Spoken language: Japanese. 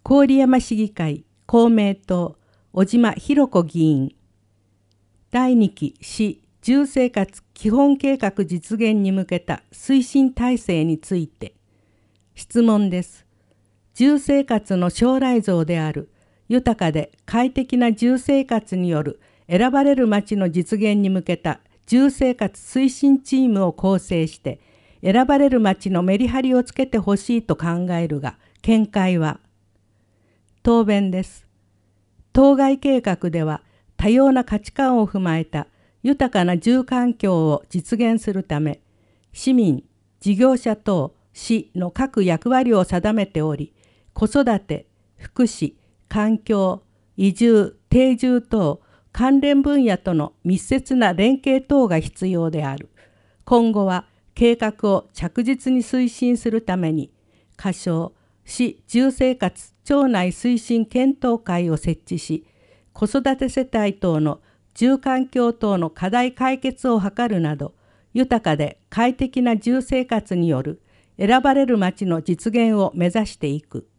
郡山市議会公明党小島博子議員。第2期市住生活基本計画実現に向けた推進体制について。質問です。住生活の将来像である豊かで快適な住生活による選ばれる町の実現に向けた住生活推進チームを構成して選ばれる町のメリハリをつけてほしいと考えるが、見解は。答弁です。当該計画では多様な価値観を踏まえた豊かな住環境を実現するため、市民、事業者等、市の各役割を定めており、子育て、福祉、環境、移住、定住等関連分野との密接な連携等が必要である。今後は計画を着実に推進するために、仮称市住生活町内推進検討会を設置し、子育て世帯等の住環境等の課題解決を図るなど、豊かで快適な住生活による選ばれる町の実現を目指していく。